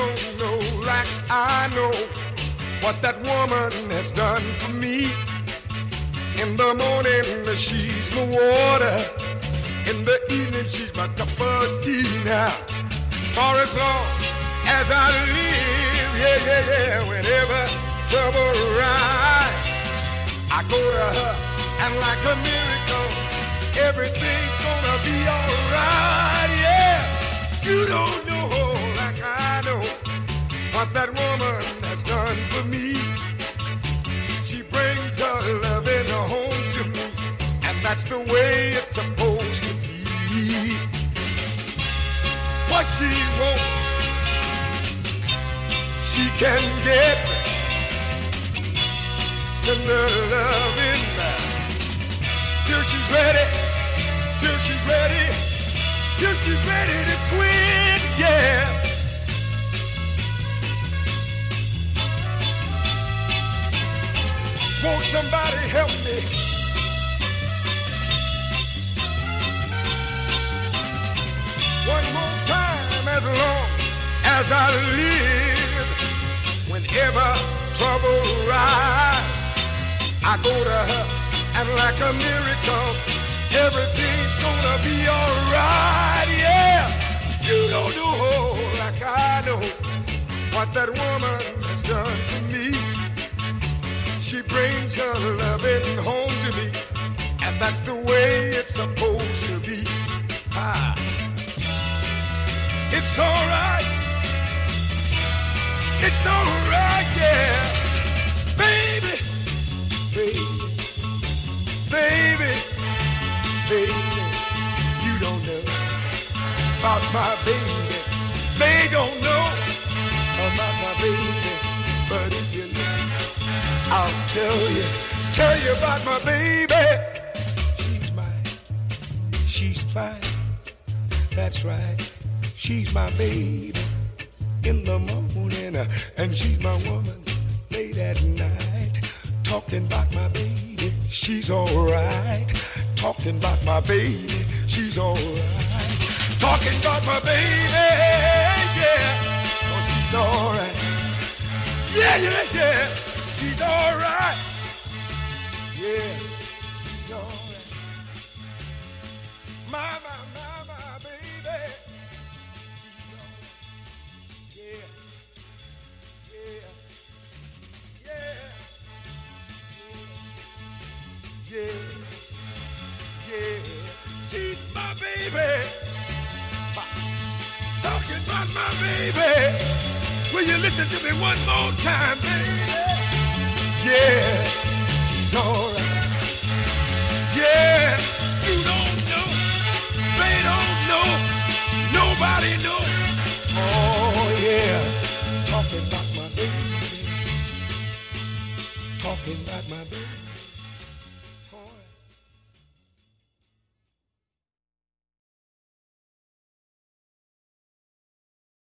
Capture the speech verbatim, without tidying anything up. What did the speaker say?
don't know like I know what that woman has done for me. In the morning, she's my water. In the evening, she's my cup of tea now. For as long as I live, yeah, yeah, yeah, whenever trouble rise, I go to her, and like a miracle, everything's gonna be alright, yeah. You don't know like I know what that woman has done for me. She brings her loving home to me, and that's the way it's supposed to be. What she wants, she can get. Tender loving till she's ready, till she's ready, till she's ready to quit, yeah. Won't somebody help me? One more time, as long as I live, whenever trouble rise, I go to her, and like a miracle, everything's gonna be alright, yeah. You don't know like I know what that woman has done to me. She brings her loving home to me, and that's the way it's supposed to be. Ah. It's alright, it's alright, yeah. Baby, baby, baby, baby, you don't know about my baby. They don't know about my baby, but if you listen, I'll tell you, tell you about my baby. She's mine, she's mine, that's right. She's my baby in the morning, and she's my woman late at night. Talking about my baby, she's alright. Talking about my baby, she's alright. Talking about my baby, yeah, oh, she's alright. Yeah, yeah, yeah, she's alright. Yeah, she's alright. My, my, my, my baby. Yeah, yeah, yeah, yeah, yeah. She's my baby. Talking about my baby. Will you listen to me one more time, baby? Yeah, she's alright. Yeah, you don't know. They don't know. Nobody knows. Oh, yeah. Talking about my baby. Talking about my baby.